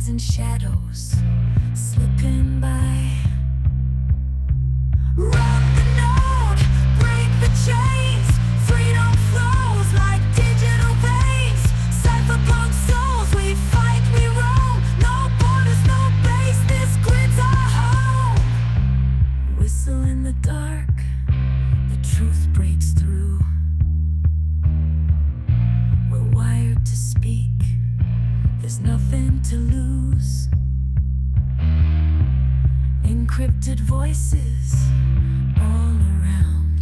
guards and shadows slipping by. Rock the note, break the chains. Freedom flows like digital veins. Cypherpunk souls, we fight, we roam. No borders, no base, this grid's our home. Whistle in the dark, the truth breaks through. We're wired to speak, there's nothing to lose. Encrypted voices all around.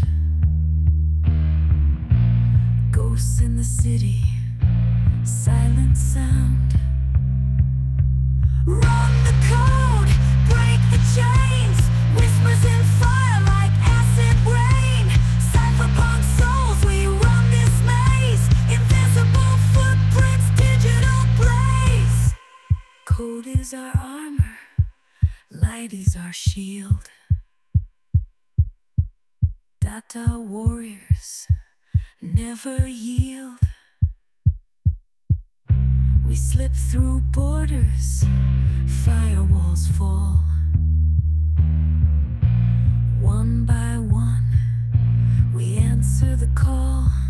Ghosts in the city, silent sound. Run the code, break the chains. Whispers in fire like acid rain. Cypherpunk souls, we run this maze. Invisible footprints, digital blaze. Code is our armor, light is our shield. Data warriors never yield. We slip through borders, firewalls fall. One by one, we answer the call.